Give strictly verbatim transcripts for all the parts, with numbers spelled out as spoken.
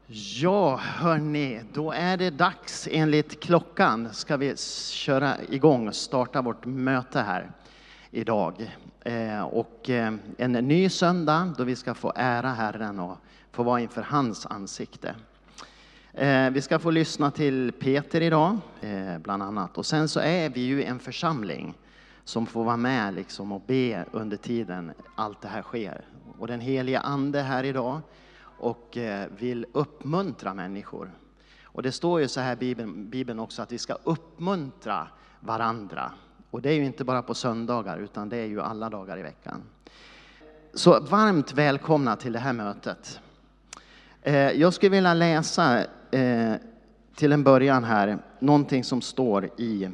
Ja, hörni, då är det dags enligt klockan. Ska vi köra igång och starta vårt möte här idag. Eh, och eh, en ny söndag då vi ska få ära Herren och få vara inför hans ansikte. Eh, vi ska få lyssna till Peter idag, eh, bland annat. Och sen så är vi ju en församling som får vara med liksom och be under tiden allt det här sker. Och den heliga ande här idag och vill uppmuntra människor. Och det står ju så här i Bibeln, Bibeln också att vi ska uppmuntra varandra. Och det är ju inte bara på söndagar utan det är ju alla dagar i veckan. Så varmt välkomna till det här mötet. Jag skulle vilja läsa till en början här någonting som står i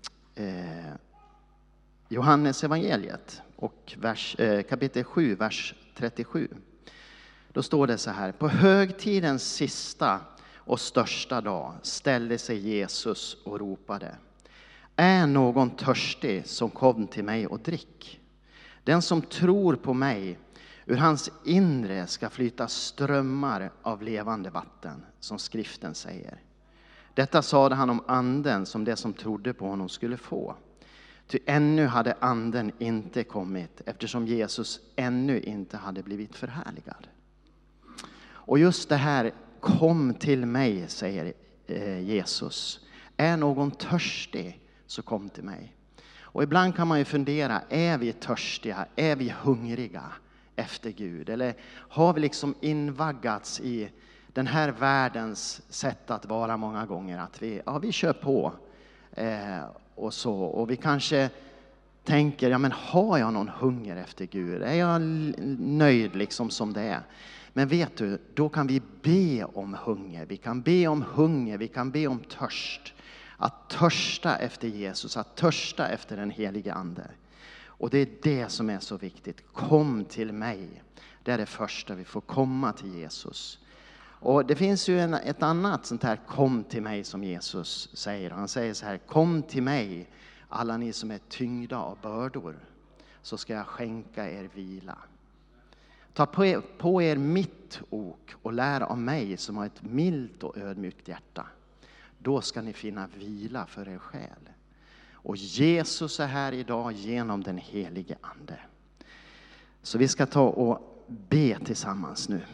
Johannes evangeliet och vers, kapitel sju, vers trettiosju. Då står det så här: på högtidens sista och största dag ställde sig Jesus och ropade: är någon törstig som kom till mig och drick? Den som tror på mig, ur hans inre ska flyta strömmar av levande vatten, som skriften säger. Detta sade han om anden som det som trodde på honom skulle få. Ty ännu hade anden inte kommit, eftersom Jesus ännu inte hade blivit förhärligad. Och just det här, kom till mig, säger Jesus. Är någon törstig så kom till mig. Och ibland kan man ju fundera, är vi törstiga? Är vi hungriga efter Gud? Eller har vi liksom invaggats i den här världens sätt att vara många gånger? Att vi, ja, vi kör på eh, och så. Och vi kanske tänker, ja men har jag någon hunger efter Gud? Är jag nöjd liksom som det är? Men vet du, då kan vi be om hunger. Vi kan be om hunger, vi kan be om törst. Att törsta efter Jesus, att törsta efter den helige ande. Och det är det som är så viktigt. Kom till mig. Det är det första, vi får komma till Jesus. Och det finns ju en, ett annat sånt här kom till mig som Jesus säger. Han säger så här: kom till mig alla ni som är tyngda av bördor, så ska jag skänka er vila. Ta på er, på er mitt ok och lär av mig som har ett milt och ödmjukt hjärta. Då ska ni finna vila för er själ. Och Jesus är här idag genom den helige ande. Så vi ska ta och be tillsammans nu.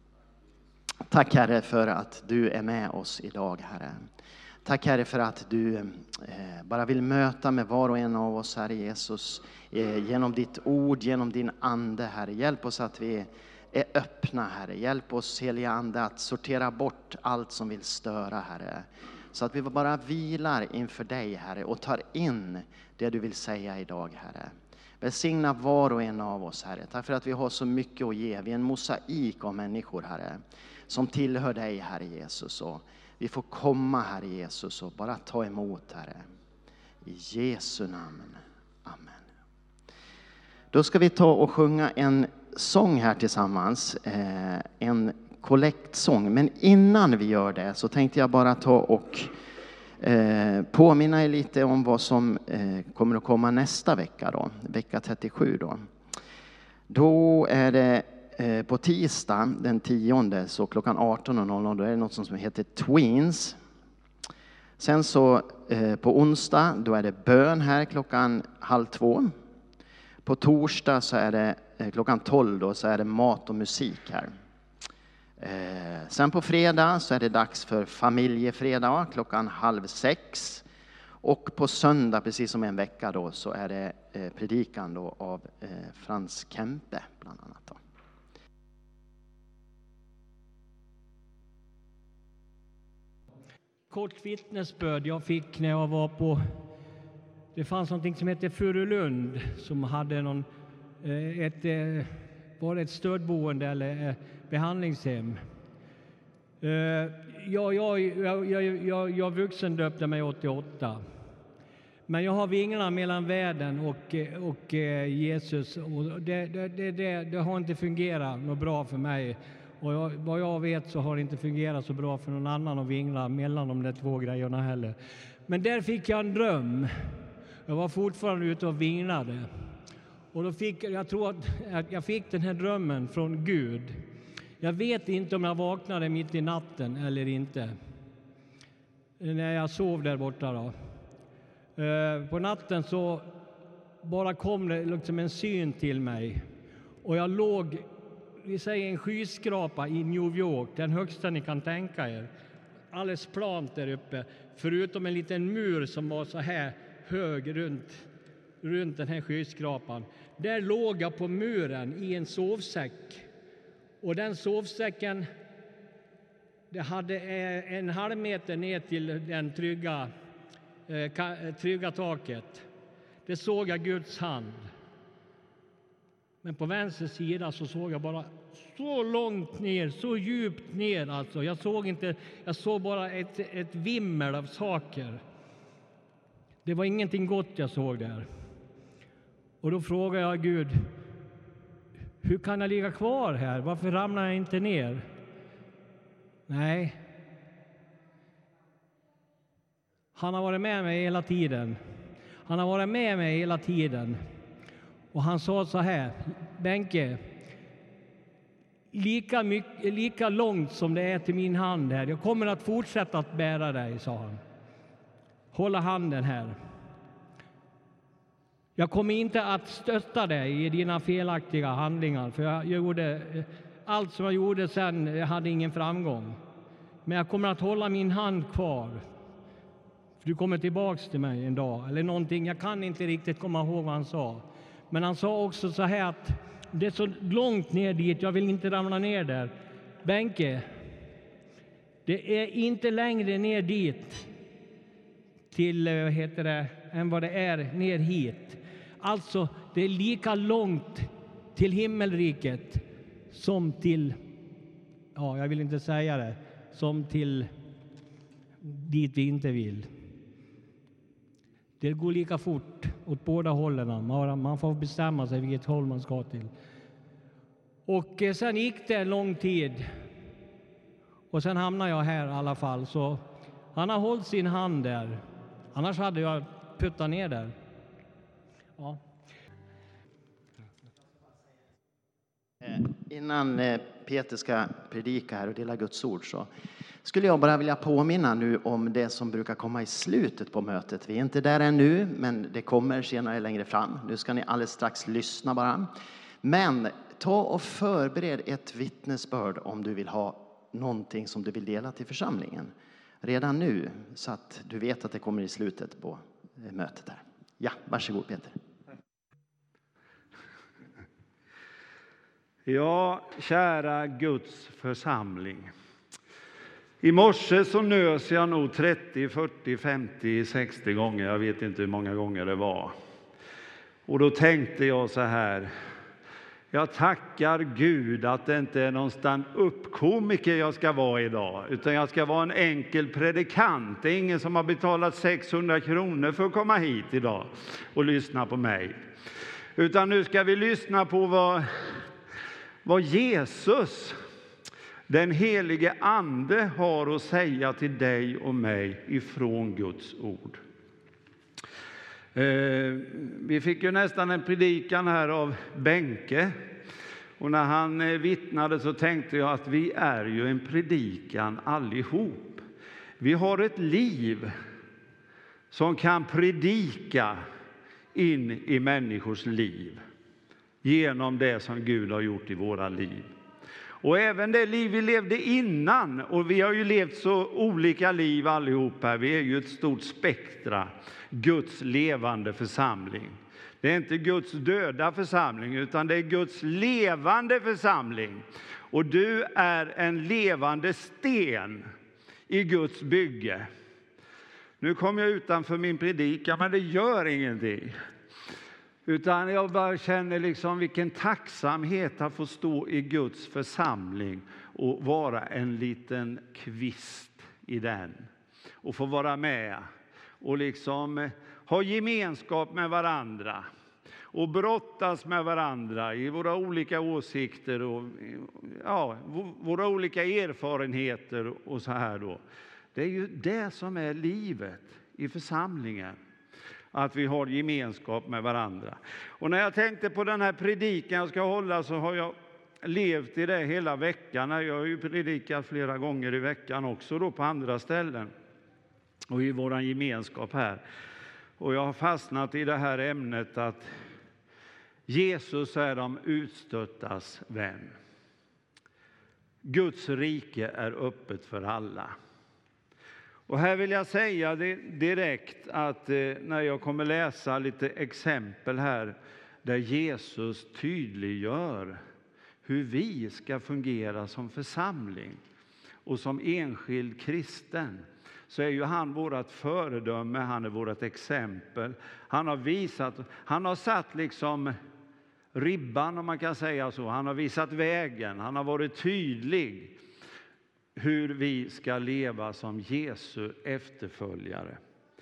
Tack Herre för att du är med oss idag, Herre. Tack Herre för att du eh, bara vill möta med var och en av oss, Herre Jesus. Eh, genom ditt ord, genom din ande, Herre. Hjälp oss att vi är öppna, Herre. Hjälp oss, heliga ande, att sortera bort allt som vill störa, Herre. Så att vi bara vilar inför dig, Herre, och tar in det du vill säga idag, Herre. Välsigna var och en av oss, Herre. Tack för att vi har så mycket att ge. Vi är en mosaik av människor, Herre, som tillhör dig, Herre Jesus. Och vi får komma, Herre Jesus, och bara ta emot, Herre. I Jesu namn. Amen. Då ska vi ta och sjunga en sång här tillsammans. Eh, en kollektsång. Men innan vi gör det så tänkte jag bara ta och eh, påminna er lite om vad som eh, kommer att komma nästa vecka då. Vecka trettiosju då. Då är det eh, på tisdag den tionde, så klockan arton noll noll, då är det något som heter Tweens. Sen så eh, på onsdag då är det bön här klockan halv två. På torsdag så är det eh, klockan tolv då, så är det mat och musik här. Eh, sen på fredag så är det dags för familjefredag klockan halv sex. Och på söndag, precis som en vecka då, så är det eh, predikan då av eh, Frans Kempe bland annat då. Kort vittnesbörd jag fick när jag var på, det fanns någonting som hette Furulund som hade någon, ett, var det ett stödboende eller behandlingshem. Jag, jag, jag, jag, jag vuxendöpte mig åttioåtta. Men jag har vingarna mellan världen och, och Jesus. Och det, det, det, det, det har inte fungerat något bra för mig. Och jag, vad jag vet så har det inte fungerat så bra för någon annan att vingla mellan de där två grejerna heller. Men där fick jag en dröm. Jag var fortfarande ute och vinglade. Och då fick jag tror att jag fick den här drömmen från Gud. Jag vet inte om jag vaknade mitt i natten eller inte. När jag sov där borta då. Eh, på natten så bara kom det liksom en syn till mig. Och jag låg, vi säger en skyskrapa i New York, den högsta ni kan tänka er. Alldeles plant där uppe, förutom en liten mur som var så här hög runt, runt den här skyskrapan. Där låg jag på muren i en sovsäck. Och den sovsäcken, det hade en halv meter ner till den trygga, eh, trygga taket. Det såg jag Guds hand. Men på vänster sida så såg jag bara så långt ner, så djupt ner alltså. Jag såg inte, jag såg bara ett, ett vimmel av saker. Det var ingenting gott jag såg där. Och då frågade jag Gud, hur kan jag ligga kvar här? Varför ramlar jag inte ner? Nej. Han har varit med mig hela tiden. Han har varit med mig hela tiden. Och han sa så här, Benke, lika, mycket, lika långt som det är till min hand här. Jag kommer att fortsätta att bära dig, sa han. Hålla handen här. Jag kommer inte att stötta dig i dina felaktiga handlingar. För jag gjorde, allt som jag gjorde sen jag hade ingen framgång. Men jag kommer att hålla min hand kvar. För du kommer tillbaks till mig en dag. Eller någonting. Jag kan inte riktigt komma ihåg vad han sa. Men han sa också så här att det är så långt ner dit. Jag vill inte ramla ner där. Benke, det är inte längre ner dit. Till, vad heter det, än vad det är ner hit. Alltså, det är lika långt till himmelriket som till, ja, jag vill inte säga det, som till dit vi inte vill. Det går lika fort åt båda hållen. Man får bestämma sig vilket håll man ska till. Och sen gick det en lång tid. Och sen hamnade jag här i alla fall. Så han har hållit sin hand där. Annars hade jag puttat ner där. Ja. Innan Peter ska predika här och dela Guds ord så skulle jag bara vilja påminna nu om det som brukar komma i slutet på mötet. Vi är inte där ännu, men det kommer senare längre fram. Nu ska ni alldeles strax lyssna bara. Men ta och förbered ett vittnesbörd om du vill ha någonting som du vill dela till församlingen. Redan nu, så att du vet att det kommer i slutet på mötet här. Ja, varsågod Peter. Ja, kära Guds församling. I morse så nös jag nog trettio, fyrtio, femtio, sextio gånger. Jag vet inte hur många gånger det var. Och då tänkte jag så här. Jag tackar Gud att det inte är någon stand-up-komiker jag ska vara idag. Utan jag ska vara en enkel predikant. Det är ingen som har betalat sexhundra kronor för att komma hit idag och lyssna på mig. Utan nu ska vi lyssna på vad, vad Jesus, den helige ande, har att säga till dig och mig ifrån Guds ord. Eh, vi fick ju nästan en predikan här av Benke. Och när han eh, vittnade så tänkte jag att vi är ju en predikan allihop. Vi har ett liv som kan predika in i människors liv. Genom det som Gud har gjort i våra liv. Och även det liv vi levde innan, och vi har ju levt så olika liv allihop här. Vi är ju ett stort spektra, Guds levande församling. Det är inte Guds döda församling, utan det är Guds levande församling. Och du är en levande sten i Guds bygge. Nu kommer jag utanför min predikan, men det gör ingenting. Utan jag bara känner liksom vilken tacksamhet att få stå i Guds församling och vara en liten kvist i den. Och få vara med och liksom ha gemenskap med varandra. Och brottas med varandra i våra olika åsikter och ja, våra olika erfarenheter och så här då. Det är ju det som är livet i församlingen. Att vi har gemenskap med varandra. Och när jag tänkte på den här predikan jag ska hålla så har jag levt i det hela veckan. Jag har ju predikat flera gånger i veckan också då på andra ställen och i vår gemenskap här. Och jag har fastnat i det här ämnet att Jesus är de utstöttas vän. Guds rike är öppet för alla. Och här vill jag säga det direkt att när jag kommer läsa lite exempel här där Jesus tydliggör hur vi ska fungera som församling och som enskild kristen, så är ju han vårt föredöme, han är vårt exempel. Han har visat, han har satt liksom ribban, om man kan säga så. Han har visat vägen, han har varit tydlig hur vi ska leva som Jesu efterföljare.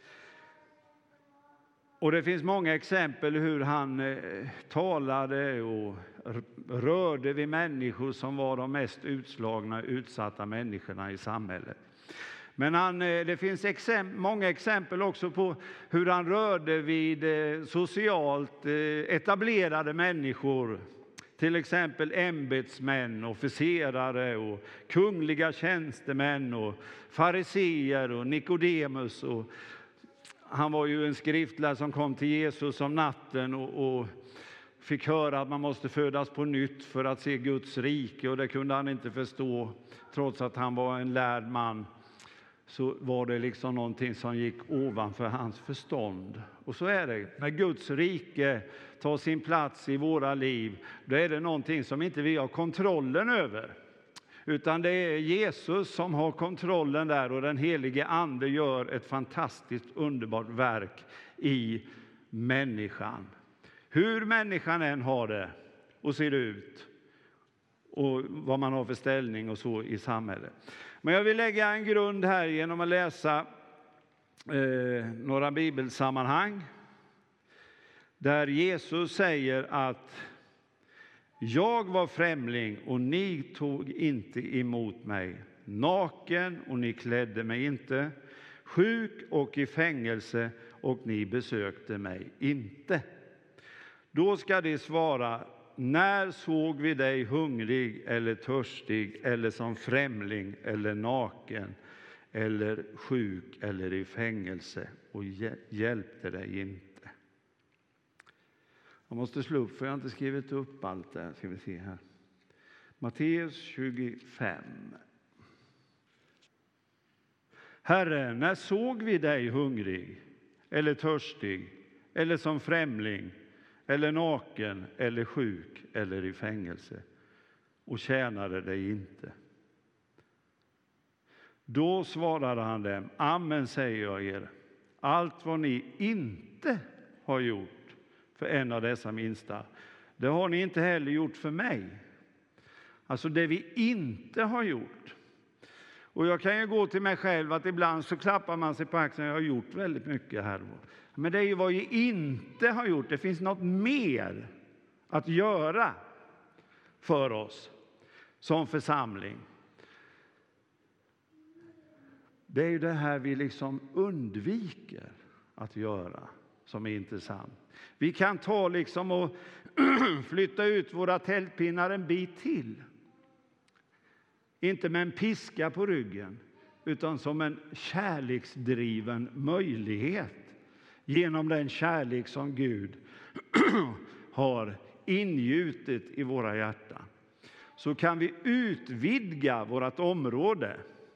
Och det finns många exempel hur han eh, talade och rörde vid människor som var de mest utslagna, utsatta människorna i samhället. Men han, eh, det finns exempel, många exempel också på hur han rörde vid eh, socialt eh, etablerade människor. Till exempel ämbetsmän, officerare och kungliga tjänstemän och fariseer och Nikodemus. Och han var ju en skriftlärare som kom till Jesus om natten och, och fick höra att man måste födas på nytt för att se Guds rike. Och det kunde han inte förstå, trots att han var en lärd man. Så var det liksom någonting som gick ovanför hans förstånd. Och så är det. När Guds rike tar sin plats i våra liv, då är det någonting som inte vi har kontrollen över. Utan det är Jesus som har kontrollen där, och den helige ande gör ett fantastiskt underbart verk i människan. Hur människan än har det och ser ut och vad man har för ställning och så i samhället. Men jag vill lägga en grund här genom att läsa eh, några bibelsammanhang där Jesus säger att jag var främling och ni tog inte emot mig, naken och ni klädde mig inte, sjuk och i fängelse och ni besökte mig inte. Då ska de svara: när såg vi dig hungrig eller törstig eller som främling eller naken eller sjuk eller i fängelse och hjälpte dig inte? Jag måste slå upp, för jag har inte skrivit upp allt där. Ska vi se här. Matteus tjugofem. Herre, när såg vi dig hungrig eller törstig eller som främling eller naken eller sjuk eller i fängelse och tjänade dig inte? Då svarade han dem: amen säger jag er, allt vad ni inte har gjort för en av dessa minsta, det har ni inte heller gjort för mig. Alltså det vi inte har gjort. Och jag kan ju gå till mig själv att ibland så klappar man sig på axeln: jag har gjort väldigt mycket här. Men det är ju vad vi inte har gjort. Det finns något mer att göra för oss som församling. Det är ju det här vi liksom undviker att göra som är intressant. Vi kan ta liksom och flytta ut våra tältpinnar en bit till. Inte med en piska på ryggen, utan som en kärleksdriven möjlighet. Genom den kärlek som Gud har ingjutit i våra hjärtan, så kan vi utvidga vårt område.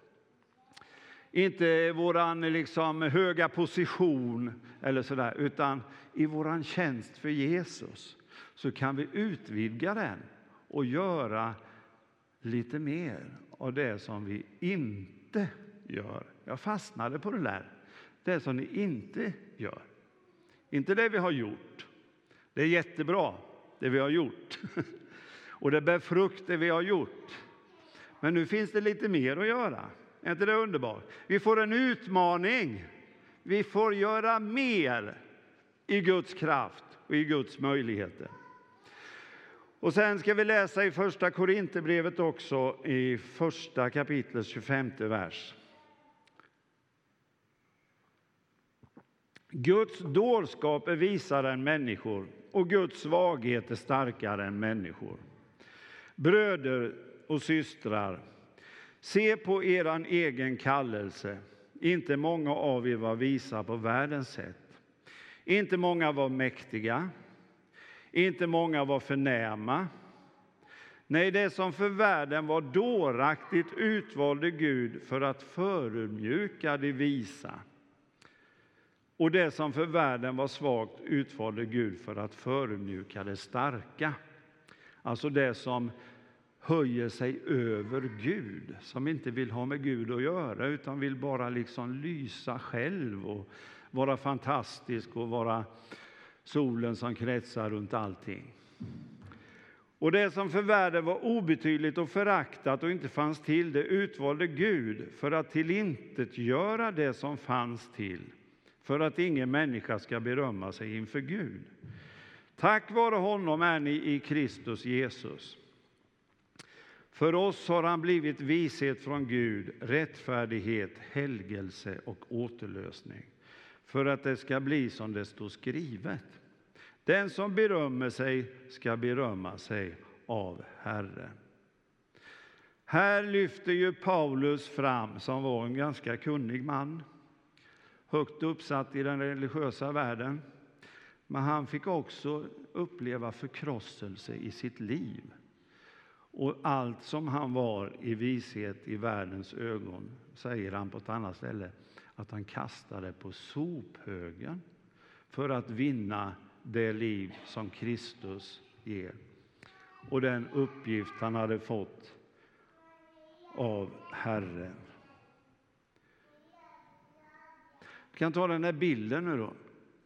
Inte våran liksom höga position eller sådär, utan i våran tjänst för Jesus så kan vi utvidga den och göra lite mer av det som vi inte gör. Jag fastnade på det där. Det som ni inte gör. Inte det vi har gjort. Det är jättebra, det vi har gjort. Och det bär frukt, det vi har gjort. Men nu finns det lite mer att göra. Är inte det underbart? Vi får en utmaning. Vi får göra mer i Guds kraft och i Guds möjligheter. Och sen ska vi läsa i första Korinthierbrevet också, i första kapitlets tjugofemte vers. Guds dårskap är visare än människor och Guds svaghet är starkare än människor. Bröder och systrar, se på eran egen kallelse. Inte många av er var visa på världens sätt. Inte många var mäktiga. Inte många var förnäma. Nej, det som för världen var dåraktigt utvalde Gud för att förödmjuka de visa. Och det som för världen var svagt utvalde Gud för att förödmjuka det starka. Alltså det som höjer sig över Gud, som inte vill ha med Gud att göra utan vill bara liksom lysa själv och vara fantastisk och vara solen som kretsar runt allting. Och det som för världen var obetydligt och föraktat och inte fanns till, det utvalde Gud för att tillintetgöra det som fanns till, för att ingen människa ska berömma sig inför Gud. Tack vare honom är ni i Kristus Jesus. För oss har han blivit vishet från Gud, rättfärdighet, helgelse och återlösning. För att det ska bli som det står skrivet. Den som berömmer sig ska berömma sig av Herren. Här lyfter ju Paulus fram, som var en ganska kunnig man. Högt uppsatt i den religiösa världen. Men han fick också uppleva förkrosselse i sitt liv. Och allt som han var i vishet i världens ögon, säger han på ett annat ställe, att han kastade på sophögen för att vinna det liv som Kristus ger. Och den uppgift han hade fått av Herren. Vi kan ta den här bilden nu då.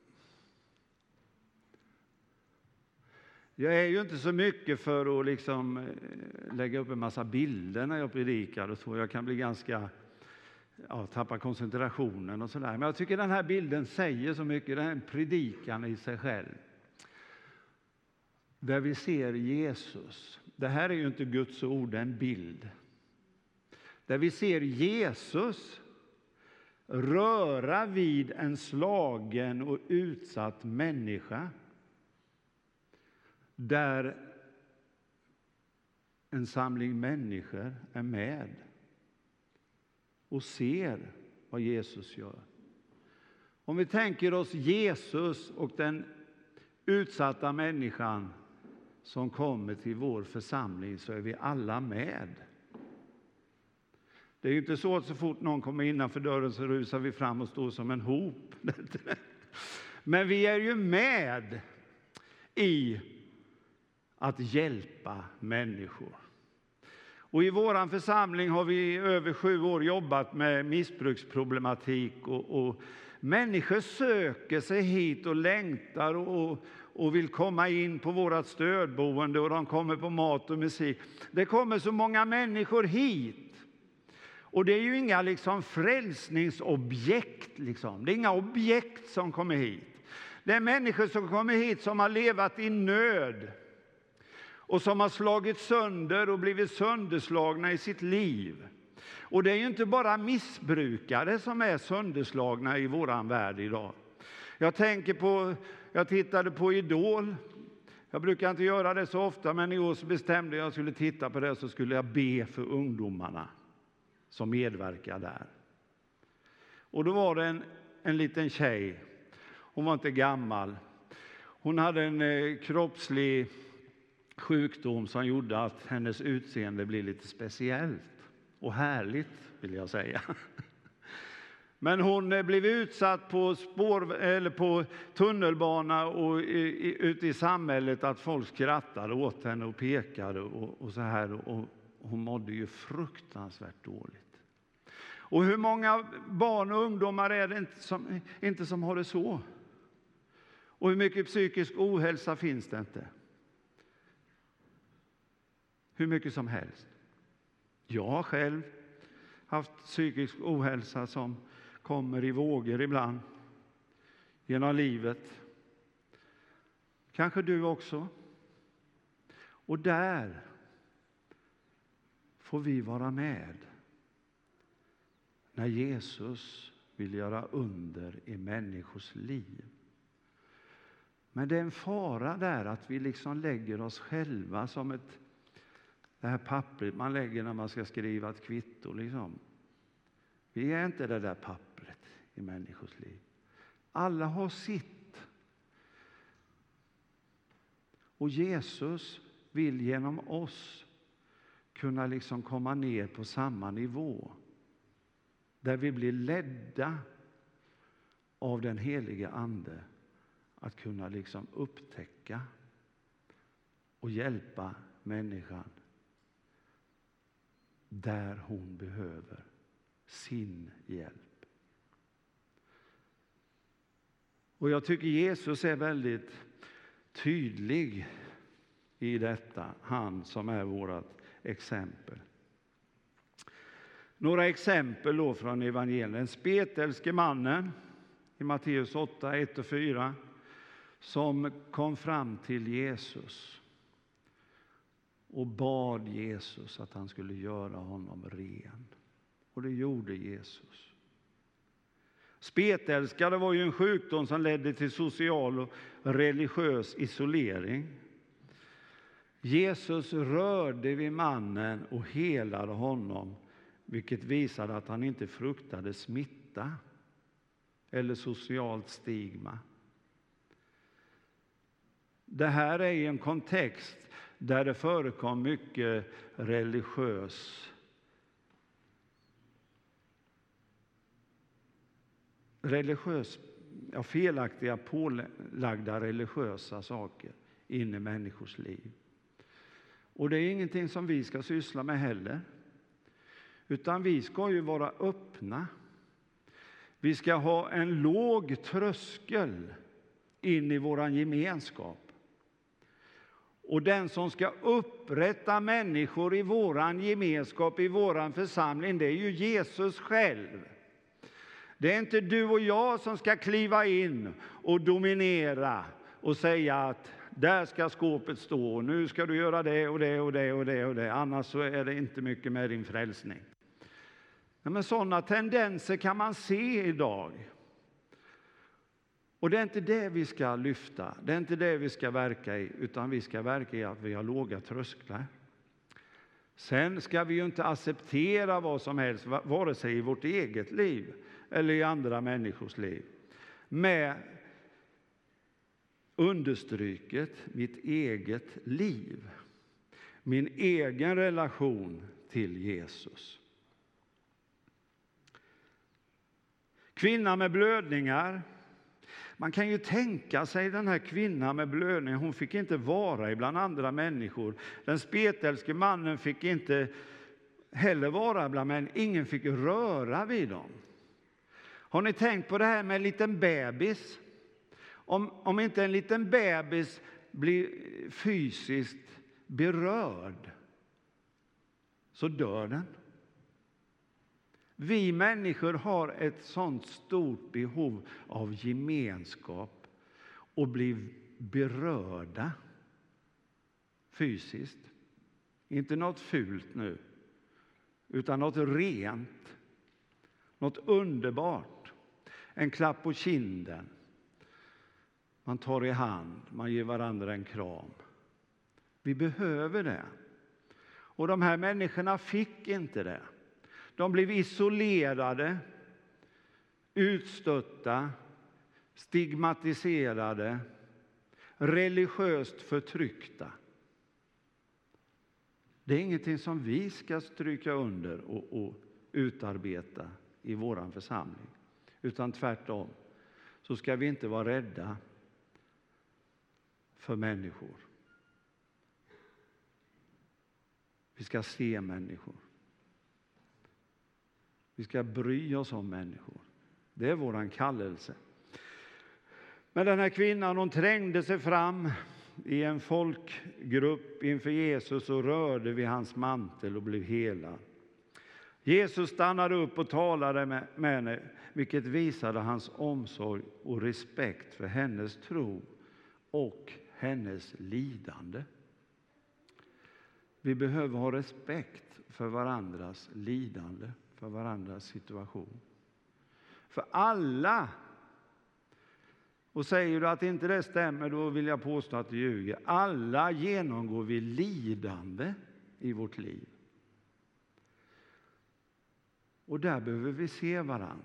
Jag är ju inte så mycket för att liksom lägga upp en massa bilder när jag predikar och så. Jag kan bli ganska, ja, tappa koncentrationen och sådär. Men jag tycker den här bilden säger så mycket. Den är en predikan i sig själv. Där vi ser Jesus. Det här är ju inte Guds ord, det är en bild. Där vi ser Jesus röra vid en slagen och utsatt människa. Där en samling människor är med och ser vad Jesus gör. Om vi tänker oss Jesus och den utsatta människan som kommer till vår församling, så är vi alla med. Det är ju inte så att så fort någon kommer innanför dörren så rusar vi fram och står som en hop. Men vi är ju med i att hjälpa människor. Och i vår församling har vi i över sju år jobbat med missbruksproblematik. Och, och människor söker sig hit och längtar och, och vill komma in på vårat stödboende. Och de kommer på mat och musik. Det kommer så många människor hit. Och det är ju inga liksom frälsningsobjekt. Liksom. Det är inga objekt som kommer hit. Det är människor som kommer hit som har levat i nöd. Och som har slagit sönder och blivit sönderslagna i sitt liv. Och det är ju inte bara missbrukare som är sönderslagna i våran värld idag. Jag tänker på, jag tittade på Idol. Jag brukar inte göra det så ofta, men i år så bestämde jag att jag skulle titta på det, så skulle jag be för ungdomarna som medverkar där. Och då var det en, en liten tjej. Hon var inte gammal. Hon hade en eh, kroppslig sjukdom som gjorde att hennes utseende blev lite speciellt och härligt, vill jag säga. Men hon blev utsatt på spår eller på tunnelbana och ute i samhället att folk skrattade åt henne och pekade och, och så här, och hon mådde ju fruktansvärt dåligt. Och hur många barn och ungdomar är det inte som, inte som har det så? Och hur mycket psykisk ohälsa finns det inte? Hur mycket som helst. Jag har själv haft psykisk ohälsa som kommer i vågor ibland genom livet. Kanske du också. Och där får vi vara med när Jesus vill göra under i människors liv. Men det är en fara där att vi liksom lägger oss själva som ett det här pappret man lägger när man ska skriva ett kvitto. Liksom. Vi är inte det där pappret i människors liv. Alla har sitt. Och Jesus vill genom oss kunna liksom komma ner på samma nivå. Där vi blir ledda av den heliga ande att kunna liksom upptäcka och hjälpa människan där hon behöver sin hjälp. Och jag tycker Jesus är väldigt tydlig i detta, han som är vårt exempel. Några exempel då från evangelien. Den spetälske mannen i Matteus åtta, ett och fyra som kom fram till Jesus och bad Jesus att han skulle göra honom ren. Och det gjorde Jesus. Spetälska, det var ju en sjukdom som ledde till social och religiös isolering. Jesus rörde vid mannen och helade honom, vilket visade att han inte fruktade smitta eller socialt stigma. Det här är i en kontext där det förekom mycket religiös religiös, ja, felaktiga pålagda religiösa saker in i människors liv. Och det är ingenting som vi ska syssla med heller. Utan vi ska ju vara öppna. Vi ska ha en låg tröskel in i våran gemenskap. Och den som ska upprätta människor i våran gemenskap, i våran församling, det är ju Jesus själv. Det är inte du och jag som ska kliva in och dominera och säga att där ska skåpet stå och nu ska du göra det och det och det och det och det. Annars så är det inte mycket med din frälsning. Men sådana tendenser kan man se idag. Och det är inte det vi ska lyfta. Det är inte det vi ska verka i. Utan vi ska verka i att vi har låga trösklar. Sen ska vi ju inte acceptera vad som helst, vare sig i vårt eget liv eller i andra människors liv. Med understryket mitt eget liv. Min egen relation till Jesus. Kvinna med blödningar. Man kan ju tänka sig den här kvinnan med blödning. Hon fick inte vara ibland andra människor. Den spetälske mannen fick inte heller vara bland människor. Ingen fick röra vid dem. Har ni tänkt på det här med en liten bebis? Om, om inte en liten bebis blir fysiskt berörd så dör den. Vi människor har ett sånt stort behov av gemenskap och bli berörda fysiskt. Inte något fult nu, utan något rent, något underbart. En klapp på kinden. Man tar i hand, man ger varandra en kram. Vi behöver det. Och de här människorna fick inte det. De blev isolerade, utstötta, stigmatiserade, religiöst förtryckta. Det är ingenting som vi ska stryka under och, och utarbeta i våran församling. Utan tvärtom så ska vi inte vara rädda för människor. Vi ska se människor. Vi ska bry oss om människor. Det är våran kallelse. Men den här kvinnan, hon trängde sig fram i en folkgrupp inför Jesus och rörde vid hans mantel och blev helad. Jesus stannade upp och talade med, med henne, vilket visade hans omsorg och respekt för hennes tro och hennes lidande. Vi behöver ha respekt för varandras lidande, för varandras situation. För alla, och säger du att inte det stämmer, då vill jag påstå att du ljuger. Alla genomgår vi lidande i vårt liv. Och där behöver vi se varann.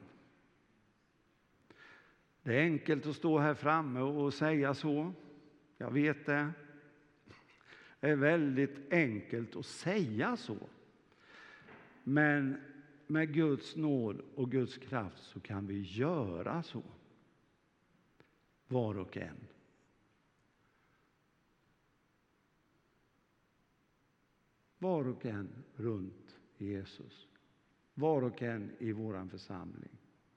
Det är enkelt att stå här framme och säga så. Jag vet det. Det är väldigt enkelt att säga så. Men med Guds nåd och Guds kraft så kan vi göra så. Var och en. Var och en runt Jesus. Var och en i våran församling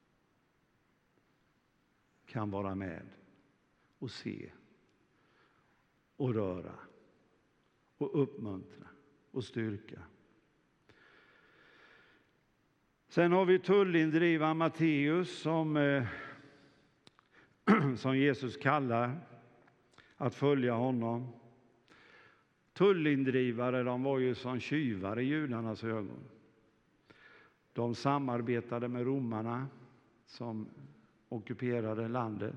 kan vara med och se och röra och uppmuntra och styrka. Sen har vi tullindrivaren Matteus som, eh, som Jesus kallar att följa honom. Tullindrivare, de var ju som tjuvar i judarnas ögon. De samarbetade med romarna som ockuperade landet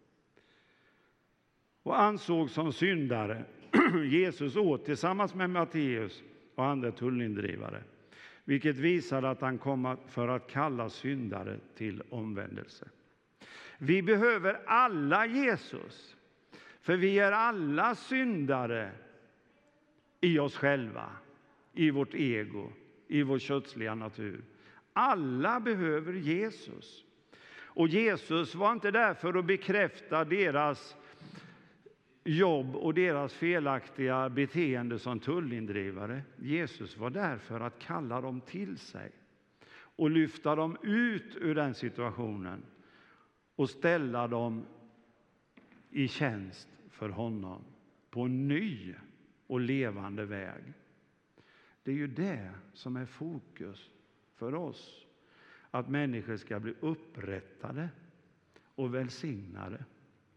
och ansågs som syndare. Jesus åt tillsammans med Matteus och andra tullindrivare, vilket visade att han kom för att kalla syndare till omvändelse. Vi behöver alla Jesus, för vi är alla syndare i oss själva, i vårt ego, i vår kötsliga natur. Alla behöver Jesus. Och Jesus var inte där för att bekräfta deras jobb och deras felaktiga beteende som tullindrivare. Jesus var där för att kalla dem till sig och lyfta dem ut ur den situationen och ställa dem i tjänst för honom på en ny och levande väg. Det är ju det som är fokus för oss. Att människor ska bli upprättade och välsignade.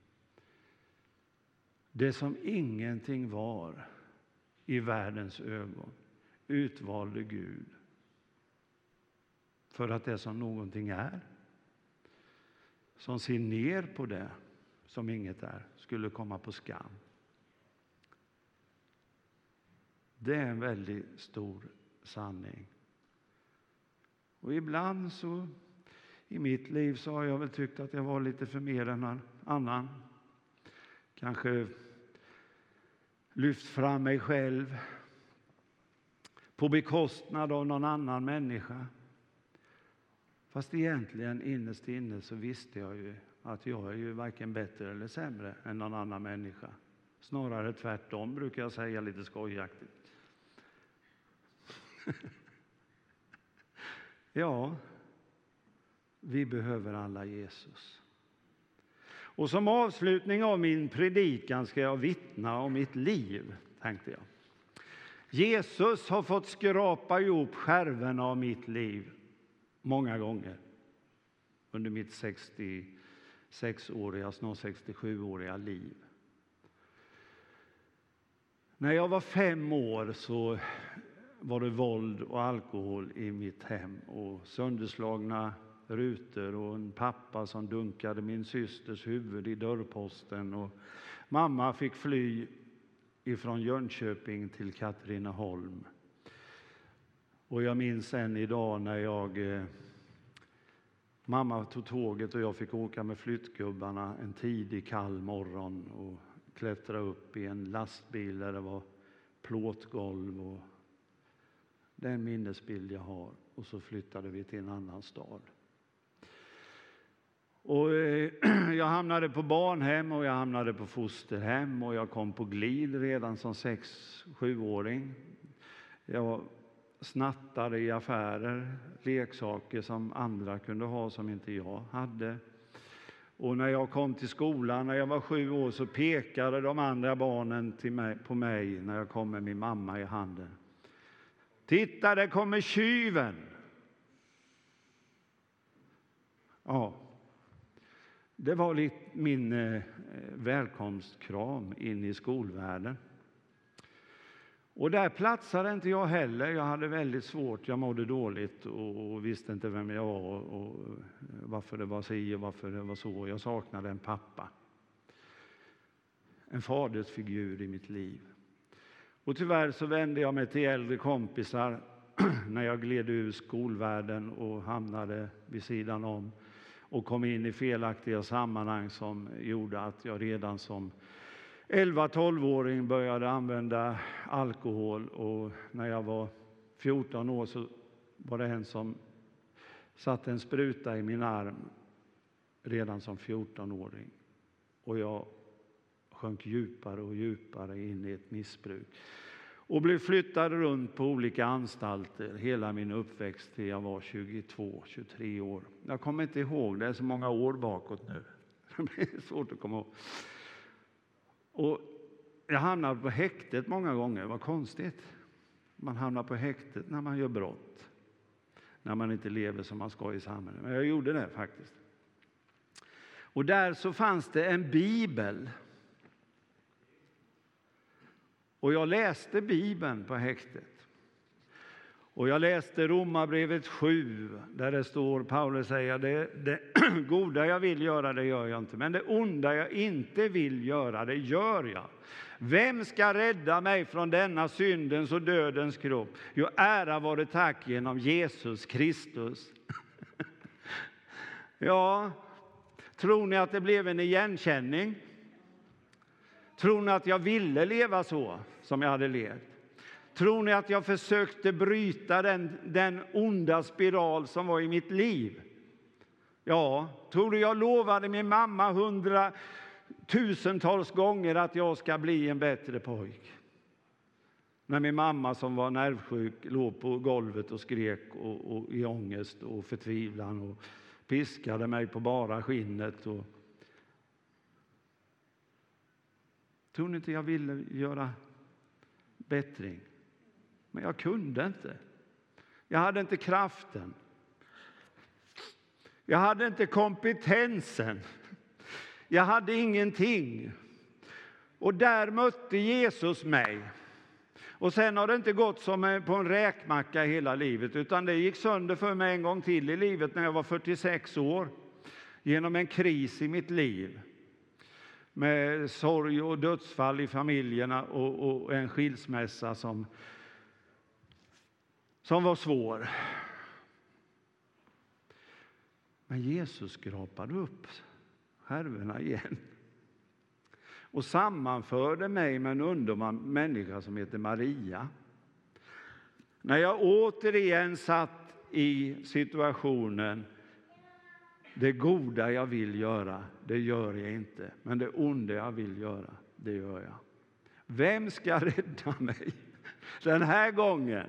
Det som ingenting var i världens ögon utvalde Gud för att det som någonting är, som ser ner på det som inget är, skulle komma på skam. Det är en väldigt stor sanning. Och ibland så i mitt liv så har jag väl tyckt att jag var lite för mer än någon annan. Kanske lyft fram mig själv på bekostnad av någon annan människa. Fast egentligen innerst inne så visste jag ju att jag är ju varken bättre eller sämre än någon annan människa. Snarare tvärtom, brukar jag säga lite skojaktigt. Ja, vi behöver alla Jesus. Och som avslutning av min predikan ska jag vittna om mitt liv, tänkte jag. Jesus har fått skrapa ihop skärven av mitt liv många gånger under mitt sextiosexåriga, snart sextiosjuåriga liv. När jag var fem år så var det våld och alkohol i mitt hem och sönderslagna rutor och en pappa som dunkade min systers huvud i dörrposten, och mamma fick fly ifrån Jönköping till Katrineholm. Och jag minns än idag när jag eh, mamma tog tåget och jag fick åka med flyttgubbarna en tidig kall morgon och klättra upp i en lastbil där det var plåtgolv, och den minnesbild jag har. Och så flyttade vi till en annan stad. Och eh, jag hamnade på barnhem och jag hamnade på fosterhem och jag kom på glid redan som sex, sjuåring. Jag snattade i affärer, leksaker som andra kunde ha som inte jag hade. Och när jag kom till skolan när jag var sju år så pekade de andra barnen till mig, på mig när jag kom med min mamma i handen. Titta, där kommer tjuven! Ja, det var lite min eh, välkomstkram in i skolvärlden. Och där platsade inte jag heller. Jag hade väldigt svårt, jag mådde dåligt och, och visste inte vem jag var och, och varför det var så och varför det var så. Jag saknade en pappa. En fadersfigur i mitt liv. Och tyvärr så vände jag mig till äldre kompisar när jag gled ur skolvärlden och hamnade vid sidan om och kom in i felaktiga sammanhang som gjorde att jag redan som elva-tolv-åring började använda alkohol. Och när jag var fjorton år så var det en som satte en spruta i min arm redan som fjorton-åring. Och jag sjönk djupare och djupare in i ett missbruk. Och blev flyttad runt på olika anstalter hela min uppväxt till jag var tjugotvå tjugotre år. Jag kommer inte ihåg, det är så många år bakåt nu. Det är svårt att komma ihåg. Och jag hamnade på häktet många gånger, vad konstigt. Man hamnar på häktet när man gör brott. När man inte lever som man ska i samhället. Men jag gjorde det faktiskt. Och där så fanns det en bibel. Och jag läste Bibeln på häktet. Och jag läste Romarbrevet sju, där det står, Paulus säger, det, det goda jag vill göra, det gör jag inte. Men det onda jag inte vill göra, det gör jag. Vem ska rädda mig från denna syndens och dödens kropp? Jo, ära vare tack genom Jesus Kristus. Ja, tror ni att det blev en igenkänning? Tror ni att jag ville leva så som jag hade levt? Tror ni att jag försökte bryta den, den onda spiral som var i mitt liv? Ja, tror du jag lovade min mamma hundratusentals gånger att jag ska bli en bättre pojk? När min mamma som var nervsjuk låg på golvet och skrek och, och i ångest och förtvivlan och piskade mig på bara skinnet. Och tror ni inte jag ville göra bättring? Men jag kunde inte. Jag hade inte kraften. Jag hade inte kompetensen. Jag hade ingenting. Och där mötte Jesus mig. Och sen har det inte gått som på en räkmacka hela livet, utan det gick sönder för mig en gång till i livet när jag var fyrtiosex år. Genom en kris i mitt liv. Med sorg och dödsfall i familjerna och, och en skilsmässa som, som var svår. Men Jesus skrapade upp skärvorna igen. Och sammanförde mig med en underbar människa som heter Maria. När jag återigen satt i situationen, det goda jag vill göra, det gör jag inte. Men det onda jag vill göra, det gör jag. Vem ska rädda mig den här gången?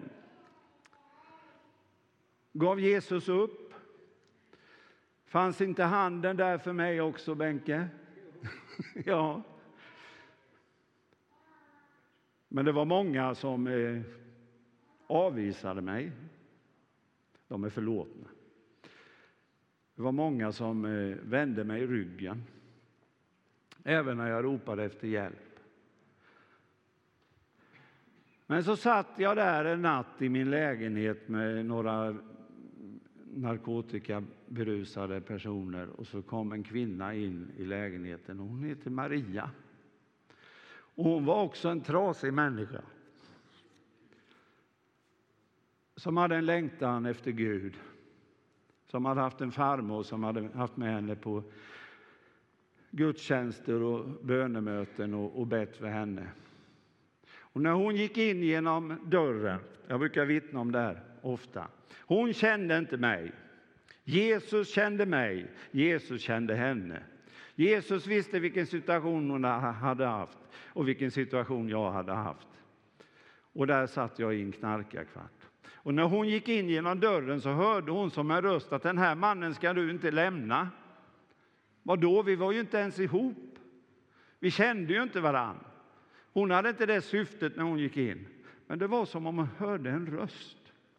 Gav Jesus upp? Fanns inte handen där för mig också, Benke? Ja. Men det var många som eh, avvisade mig. De är förlåtna. Det var många som eh, vände mig i ryggen. Även när jag ropade efter hjälp. Men så satt jag där en natt i min lägenhet med några narkotikaberusade personer. Och så kom en kvinna in i lägenheten. Hon heter Maria. Och hon var också en trasig människa. Som hade en längtan efter Gud. Som hade haft en farmor som hade haft med henne på gudstjänster och bönemöten och, och bett för henne. Och när hon gick in genom dörren, jag brukar vittna om det här ofta. Hon kände inte mig. Jesus kände mig. Jesus kände henne. Jesus visste vilken situation hon hade haft och vilken situation jag hade haft. Och där satt jag i en knarkarkvart. Och när hon gick in genom dörren så hörde hon som en röst att den här mannen ska du inte lämna. Vadå? Vi var ju inte ens ihop. Vi kände ju inte varann. Hon hade inte det syftet när hon gick in. Men det var som om hon hörde en röst.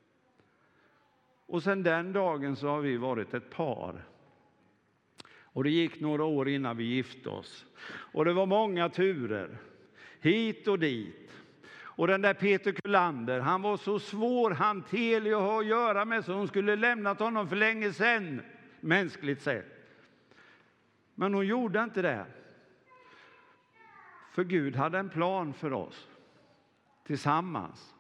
Och sen den dagen så har vi varit ett par. Och det gick några år innan vi gifte oss. Och det var många turer. Hit och dit. Och den där Peter Kullander, han var så svårhanterlig att ha att göra med så hon skulle lämnat honom för länge sedan. Mänskligt sett. Men hon gjorde inte det. För Gud hade en plan för oss. tillsammans.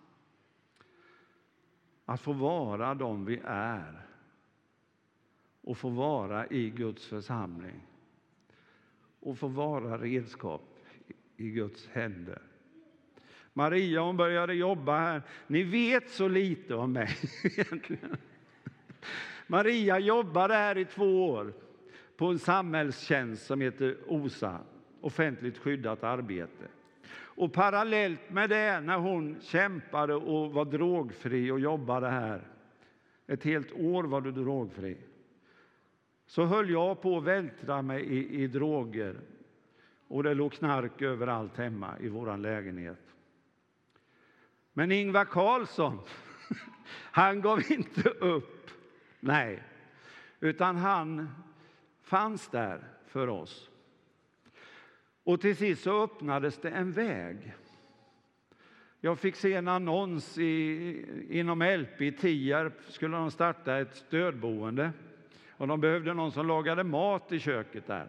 Att få vara de vi är. Och få vara i Guds församling. Och få vara redskap i Guds händer. Maria, hon började jobba här. Ni vet så lite om mig egentligen. Maria jobbade här i två år på en samhällstjänst som heter O S A, offentligt skyddat arbete. Och parallellt med det, när hon kämpade och var drogfri och jobbade här, ett helt år var du drogfri, så höll jag på att vältra mig i, i droger. Och det låg knark överallt hemma i våran lägenhet. Men Ingvar Carlsson, han gav inte upp. Nej, utan han fanns där för oss. Och till sist så öppnades det en väg. Jag fick se en annons i, inom L P i Tierp. Skulle de starta ett stödboende. Och de behövde någon som lagade mat i köket där.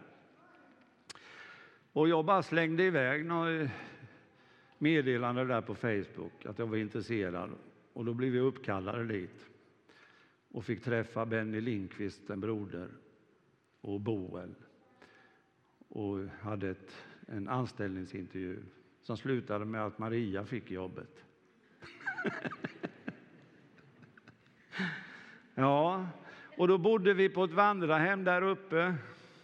Och jag bara slängde iväg något meddelande där på Facebook att jag var intresserad. Och då blev vi uppkallade dit. Och fick träffa Benny Lindqvist, en broder, och Boel. Och hade ett, en anställningsintervju som slutade med att Maria fick jobbet. Ja, och då bodde vi på ett vandrarhem där uppe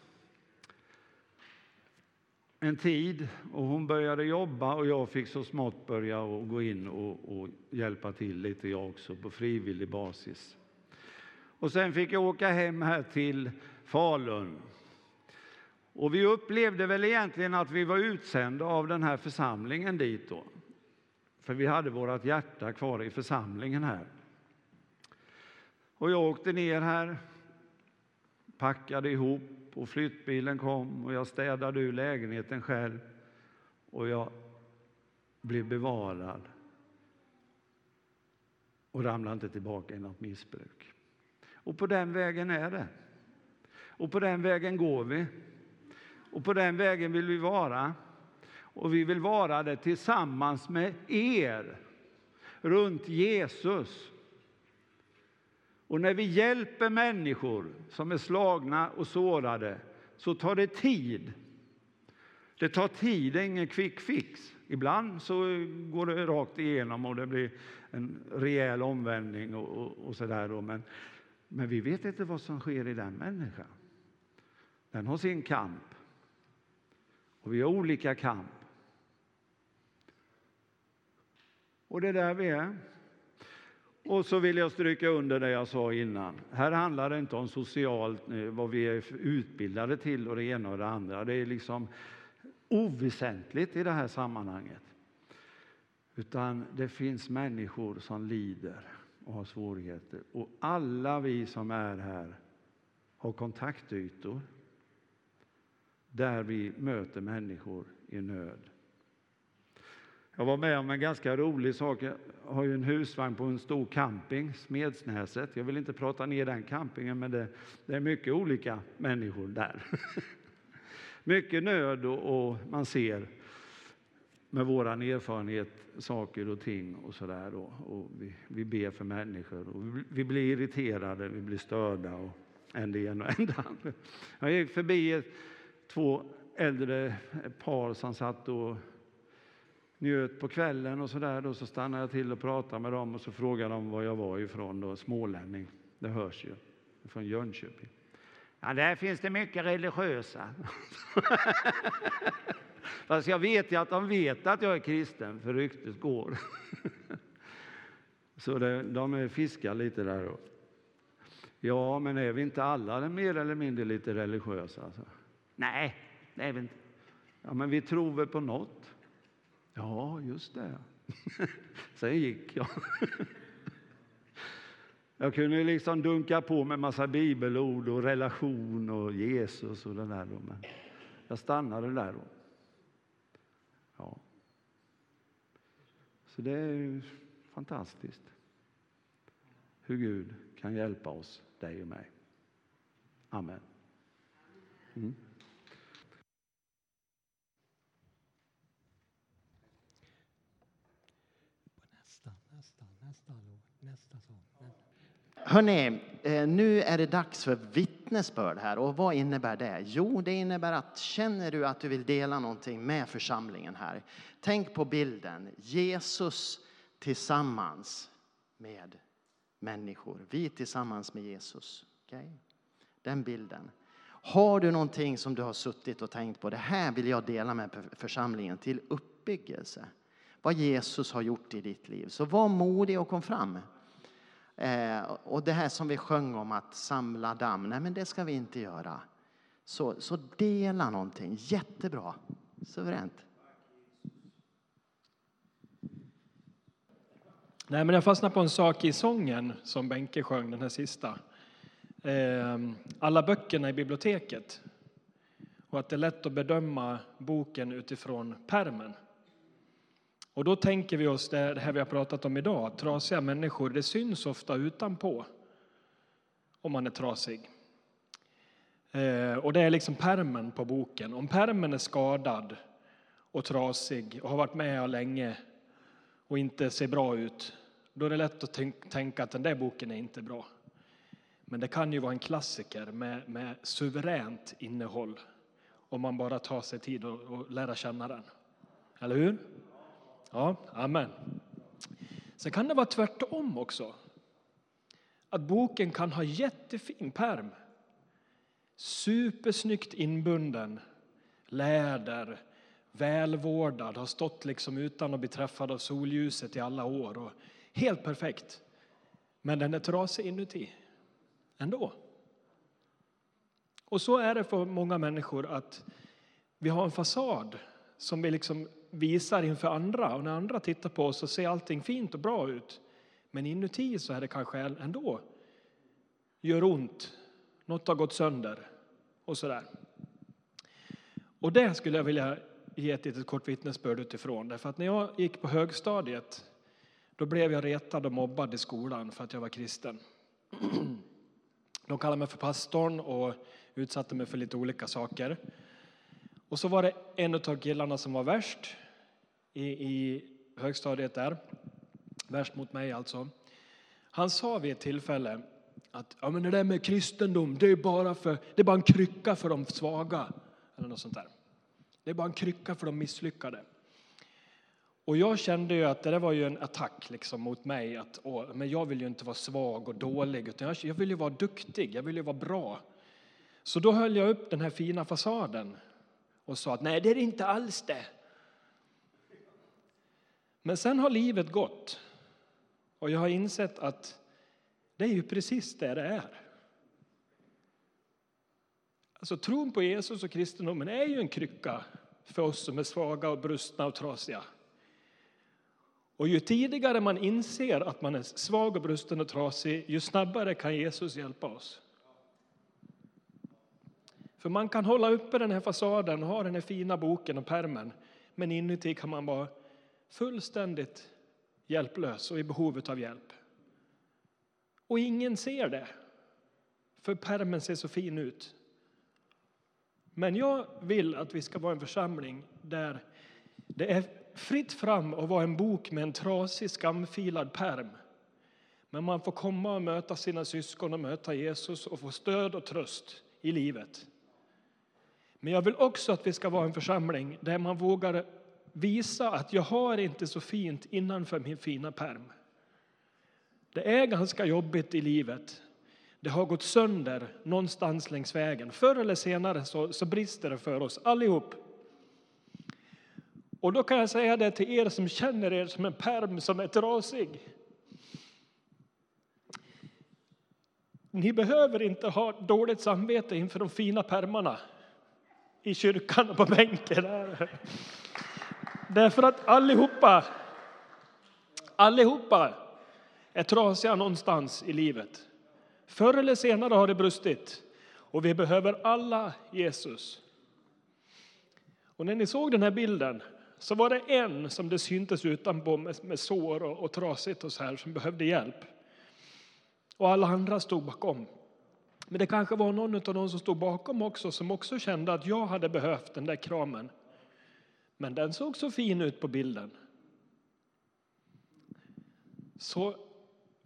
en tid. Och hon började jobba och jag fick så smått börja och gå in och, och hjälpa till lite jag också på frivillig basis. Och sen fick jag åka hem här till Falun. Och vi upplevde väl egentligen att vi var utsända av den här församlingen dit då. För vi hade vårt hjärta kvar i församlingen här. Och jag åkte ner här, packade ihop och flyttbilen kom och jag städade ur lägenheten själv. Och jag blev bevarad och ramlade inte tillbaka i något missbruk. Och på den vägen är det. Och på den vägen går vi. Och på den vägen vill vi vara. Och vi vill vara det tillsammans med er. Runt Jesus. Och när vi hjälper människor som är slagna och sårade så tar det tid. Det tar tid, det är ingen quick fix. Ibland så går det rakt igenom och det blir en rejäl omvändning och, och, och sådär. Men, men vi vet inte vad som sker i den människan. Den har sin kamp. Och vi har olika kamp. Och det är där vi är. Och så vill jag stryka under det jag sa innan. Här handlar det inte om socialt, vad vi är utbildade till och det ena och det andra. Det är liksom oväsentligt i det här sammanhanget. Utan det finns människor som lider och har svårigheter. Och alla vi som är här har kontaktytor. Där vi möter människor i nöd. Jag var med om en ganska rolig sak. Jag har ju en husvagn på en stor camping, Smedsnäset. Jag vill inte prata ner den campingen, men det, det är mycket olika människor där. Mycket nöd och, och man ser med våran erfarenhet saker och ting och sådär. Och, och vi, vi ber för människor och vi, vi blir irriterade, vi blir störda och en det ena och en det andra. Jag gick förbi ett, två äldre par som satt och njöt på kvällen och sådär. Då så stannade jag till och pratade med dem och så frågade de var jag var ifrån då, smålänning. Det hörs ju, från Jönköping. Ja, där finns det mycket religiösa. Fast jag vet ju att de vet att jag är kristen, för ryktet går. Så det, de är fiskar lite där då. Ja, men är vi inte alla mer eller mindre lite religiösa? Alltså? Nej, det är vi inte. Ja, men vi tror väl på något. Ja, just det. Sen gick jag. Jag kunde liksom dunka på med massa bibelord och relation och Jesus och det där. Men jag stannade där då. Ja. Så det är ju fantastiskt. Hur Gud kan hjälpa oss, dig och mig. Amen. Mm. Nästa så. Hörrni, nu är det dags för vittnesbörd här. Och vad innebär det? Jo, det innebär att känner du att du vill dela någonting med församlingen här. Tänk på bilden. Jesus tillsammans med människor. Vi tillsammans med Jesus. Okay? Den bilden. Har du någonting som du har suttit och tänkt på? Det här vill jag dela med församlingen till uppbyggelse. Vad Jesus har gjort i ditt liv. Så var modig och kom fram. Eh, och det här som vi sjöng om att samla damm. Nej, men det ska vi inte göra. Så, så dela någonting. Jättebra. Suveränt. Nej, men jag fastnar på en sak i sången som Benke sjöng, den här sista. Eh, alla böckerna i biblioteket. Och att det är lätt att bedöma boken utifrån pärmen. Och då tänker vi oss det här vi har pratat om idag. Trasiga människor, det syns ofta utanpå. Om man är trasig. Eh, och det är liksom pärmen på boken. Om pärmen är skadad och trasig och har varit med länge och inte ser bra ut. Då är det lätt att tänk- tänka att den där boken är inte bra. Men det kan ju vara en klassiker med, med suveränt innehåll. Om man bara tar sig tid och, och lära känna den. Eller hur? Ja, amen. Sen kan det vara tvärtom också. Att boken kan ha jättefin pärm. Supersnyggt inbunden. Läder. Välvårdad. Har stått liksom utan att bli träffad av solljuset i alla år. Och helt perfekt. Men den är trasig inuti. Ändå. Och så är det för många människor att vi har en fasad som vi liksom visar inför andra. Och när andra tittar på oss så ser allting fint och bra ut. Men inuti så är det kanske ändå gör ont. Något har gått sönder. Och sådär. Och det skulle jag vilja ge ett litet kort vittnesbörd utifrån. Därför att när jag gick på högstadiet. Då blev jag retad och mobbad i skolan för att jag var kristen. De kallade mig för pastorn och utsatte mig för lite olika saker. Och så var det en av killarna som var värst i, i högstadiet där. Värst mot mig alltså. Han sa vid ett tillfälle att ja, men det där med kristendom, det är bara för det är bara en krycka för de svaga eller något sånt där. Det är bara en krycka för de misslyckade. Och jag kände ju att det där var ju en attack liksom mot mig att åh, men jag vill ju inte vara svag och dålig utan jag, jag vill ju vara duktig, jag vill ju vara bra. Så då höll jag upp den här fina fasaden och sa att nej, det är inte alls det. Men sen har livet gått och jag har insett att det är ju precis det det är. Alltså tron på Jesus och kristendomen är ju en krycka för oss som är svaga och brustna och trasiga. Och ju tidigare man inser att man är svag och brusten och trasig, ju snabbare kan Jesus hjälpa oss. För man kan hålla uppe den här fasaden och ha den här fina boken och pärmen. Men inuti kan man vara fullständigt hjälplös och i behovet av hjälp. Och ingen ser det. För pärmen ser så fin ut. Men jag vill att vi ska vara en församling där det är fritt fram att vara en bok med en trasig, skamfilad pärm. Men man får komma och möta sina syskon och möta Jesus och få stöd och tröst i livet. Men jag vill också att vi ska vara en församling där man vågar visa att jag har inte så fint innanför min fina pärm. Det är ganska jobbigt i livet. Det har gått sönder någonstans längs vägen. Förr eller senare så, så brister det för oss allihop. Och då kan jag säga det till er som känner er som en pärm som är trasig. Ni behöver inte ha dåligt samvete inför de fina pärmarna i kyrkan och på bänken där. Därför att allihopa, allihopa är trasiga någonstans i livet. Förr eller senare har det brustit. Och vi behöver alla Jesus. Och när ni såg den här bilden så var det en som det syntes utanpå med, med sår och, och trasigt och så här som behövde hjälp. Och alla andra stod bakom. Men det kanske var någon av de som stod bakom också som också kände att jag hade behövt den där kramen. Men den såg så fin ut på bilden. Så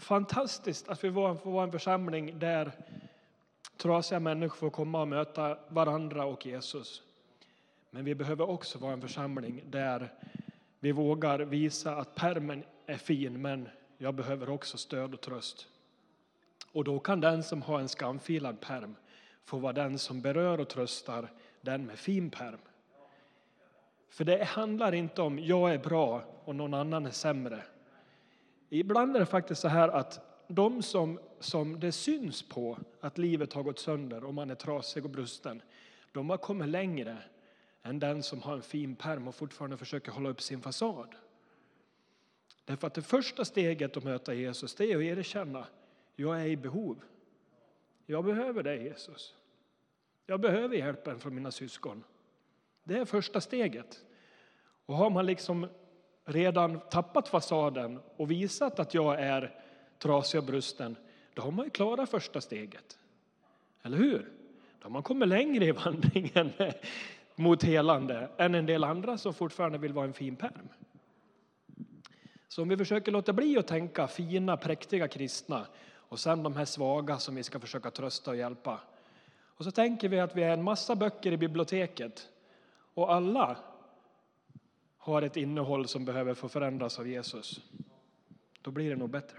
fantastiskt att vi får vara en församling där trasiga människor får komma och möta varandra och Jesus. Men vi behöver också vara en församling där vi vågar visa att pärmen är fin, men jag behöver också stöd och tröst. Och då kan den som har en skamfilad pärm få vara den som berör och tröstar den med fin pärm. För det handlar inte om jag är bra och någon annan är sämre. Ibland är det faktiskt så här att de som, som det syns på att livet har gått sönder och man är trasig och brusten, de har kommit längre än den som har en fin pärm och fortfarande försöker hålla upp sin fasad. Därför att det första steget att möta Jesus, det är att erkänna: jag är i behov. Jag behöver dig, Jesus. Jag behöver hjälpen från mina syskon. Det är första steget. Och har man liksom redan tappat fasaden och visat att jag är trasig och brusten, då har man ju klarat första steget. Eller hur? Då har man kommit längre i vandringen mot helande än en del andra som fortfarande vill vara en fin pärm. Så om vi försöker låta bli att tänka fina, präktiga kristna och sen de här svaga som vi ska försöka trösta och hjälpa. Och så tänker vi att vi är en massa böcker i biblioteket och alla har ett innehåll som behöver få förändras av Jesus. Då blir det nog bättre.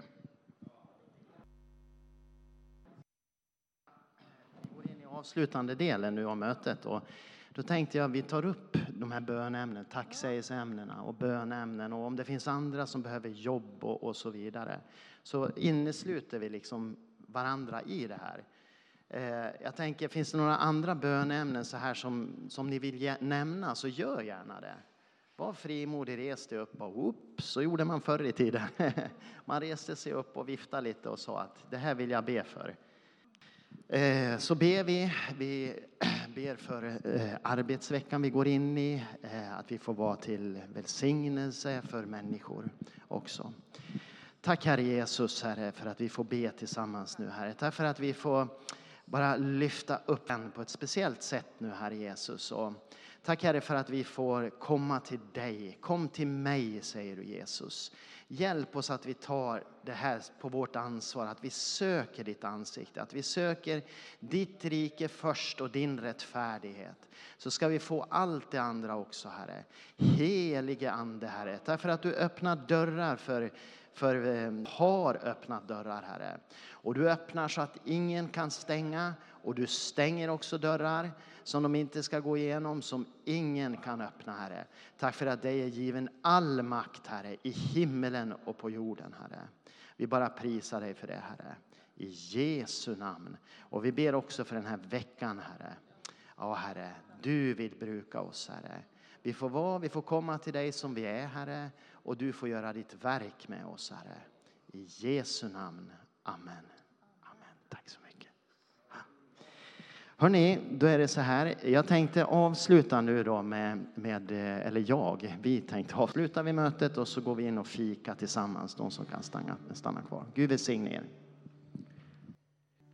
Vi går in i avslutande delen nu av mötet och då tänkte jag att vi tar upp de här bönämnen, tacksägelseämnena och bönämnen, och om det finns andra som behöver jobb och, och så vidare. Så innesluter vi liksom varandra i det här. Eh, jag tänker, finns det några andra bönämnen så här som, som ni vill ge, nämna, så gör gärna det. Var frimodig, reste upp och upp, så gjorde man förr i tiden. Man reste sig upp och viftade lite och sa att det här vill jag be för. Eh, så ber vi, vi ber för eh, arbetsveckan vi går in i, eh, att vi får vara till välsignelse för människor också. Tack Herre Jesus, Herre, för att vi får be tillsammans nu, Herre. Tack för att vi får bara lyfta upp den på ett speciellt sätt nu, Herre Jesus. Och tack Herre för att vi får komma till dig. Kom till mig, säger du Jesus. Hjälp oss att vi tar det här på vårt ansvar. Att vi söker ditt ansikte. Att vi söker ditt rike först och din rättfärdighet. Så ska vi få allt det andra också, Herre. Helige ande, Herre. Därför att du öppnar dörrar för För har öppnat dörrar, Herre. Och du öppnar så att ingen kan stänga. Och du stänger också dörrar som de inte ska gå igenom, som ingen kan öppna, Herre. Tack för att dig är given all makt, Herre, i himmelen och på jorden, Herre. Vi bara prisar dig för det, Herre. I Jesu namn. Och vi ber också för den här veckan, Herre. Ja, Herre, du vill bruka oss, Herre. Vi får vara, vi får komma till dig som vi är, Herre. Och du får göra ditt verk med oss, Herre. I Jesu namn. Amen. Amen. Tack så mycket. Hörrni, då är det så här. Jag tänkte avsluta nu då med, med, eller jag, vi tänkte avsluta vid mötet och så går vi in och fika tillsammans, de som kan stanna, stanna kvar. Gud välsigne er.